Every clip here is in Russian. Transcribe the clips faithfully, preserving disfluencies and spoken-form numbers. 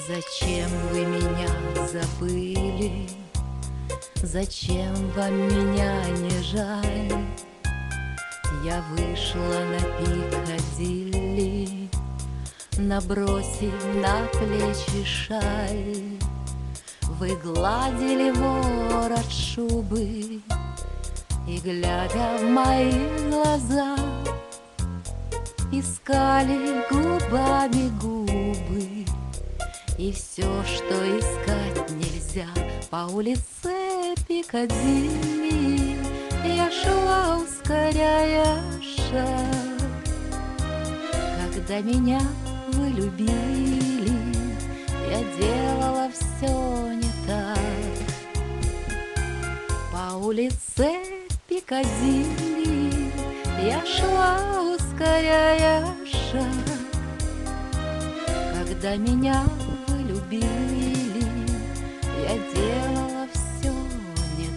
Зачем вы меня забыли? Зачем вам меня не жаль? Я вышла на Пикадилли, набросив на плечи шаль. Вы гладили ворот шубы и, глядя в мои глаза, искали губами губы. И все, что искать нельзя, по улице Пикадилли я шла, ускоряя шаг. Когда меня вы любили, я делала все не так. По улице Пикадилли я шла, ускоряя шаг. Когда меня вы любили, я делала все не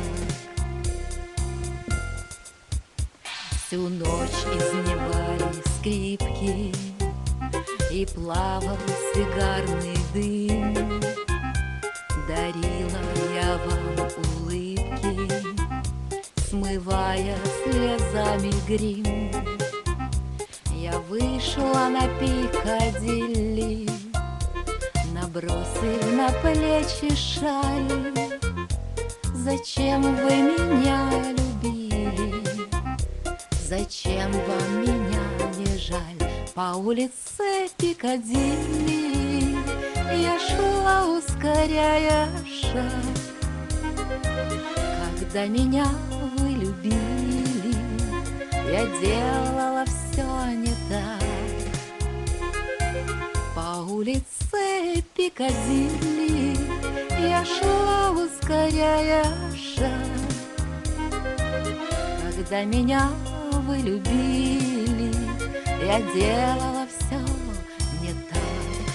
так. Всю ночь изнемали скрипки, и плавал сигарный дым. Дарила я вам улыбки, смывая слезами грим. Я вышла на Пикадилли, набросив на плечи шаль. Зачем вы меня любили? Зачем вам меня не жаль? По улице Пикадилли я шла, ускоряя шаг. Когда меня вы любили, я делала все не так. По улице Пикадилли я шла, ускоряя шаг. Когда меня вы любили, я делала все не так.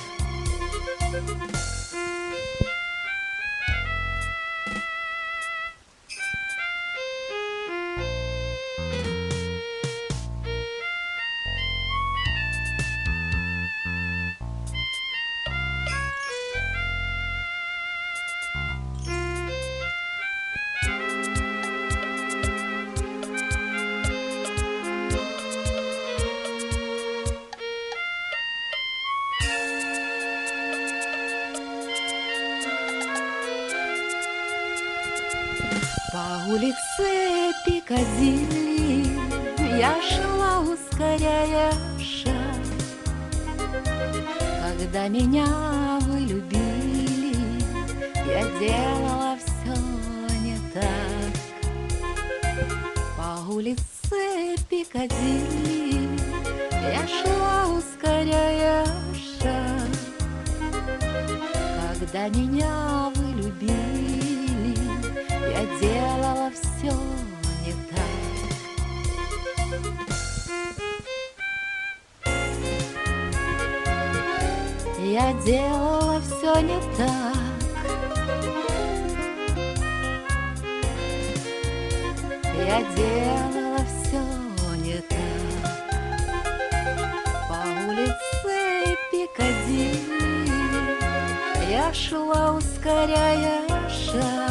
По улице Пикадилли я шла, ускоряя шаг. Когда меня вы любили, я делала все не так. По улице Пикадилли я шла, ускоряя шаг. Когда меня вы любили, я делала все не так. Я делала все не так. Я делала все не так. По улице Пикадилли я шла, ускоряя шаг.